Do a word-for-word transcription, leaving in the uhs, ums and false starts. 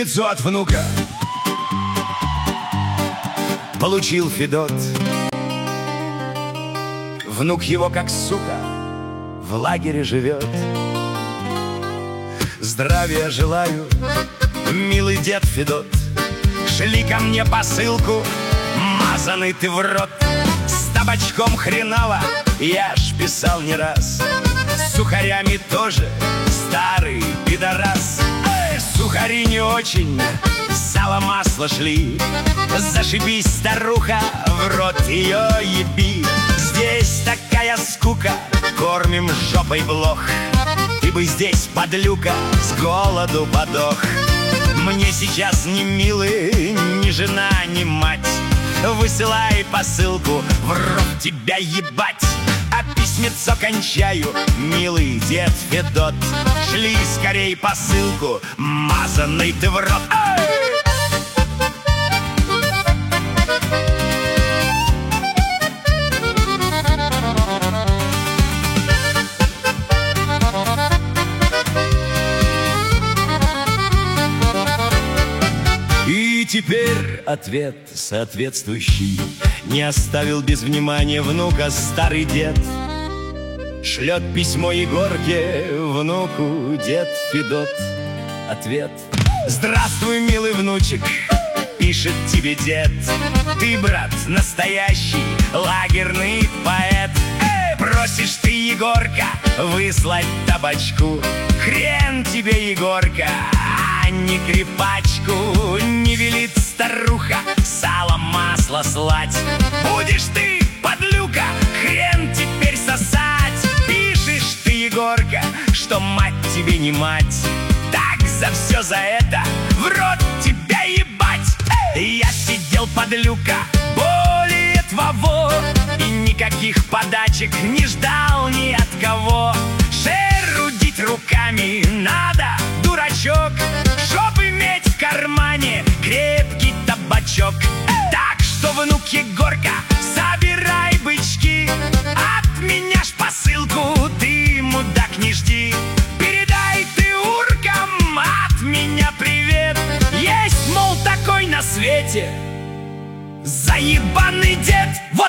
письмецо от внука получил Федот. Внук его, как сука, в лагере живет. Здравия желаю, милый дед Федот. Шли ко мне посылку, мазанный ты в рот. С табачком хреново, я ж писал не раз. С сухарями тоже старый пидорас. Эй, сухари не очень, сало масло шли. Зашибись, старуха, в рот ее еби. Здесь такая скука, кормим жопой блох. Ты бы здесь, подлюка, с голоду подох. Мне сейчас ни милый, ни жена, ни мать. Высылай посылку, в рот тебя ебать. А письмецо кончаю, милый дед Федот. Шли скорей посылку, мазанный ты в рот. Эй! И теперь ответ соответствующий не оставил без внимания внука старый дед. Шлет письмо Егорке, внуку дед Федот. Ответ: здравствуй, милый внучек, пишет тебе дед. Ты, брат, настоящий лагерный поэт. Эй, просишь ты, Егорка, выслать табачку. Хрен тебе, Егорка, а не крепачку. Не велит старуха сало, масло слать. Будешь ты, подлюка, хрен теперь сосать. Пишешь ты, Егорка, что мать тебе не мать. Так за все за это в рот тебя ебать. Эй! Я сидел, подлюка, более твоего, и никаких подачек не ждал ни от кого. Шерудить руками надо, дурачок, чтоб иметь в кармане крепкий табачок. Так что, внук Егорка, собирай бычки. От меня ж посылку ты, мудак, не жди. Передай ты уркам от меня привет. Есть, мол, такой на свете заебанный дед. Вот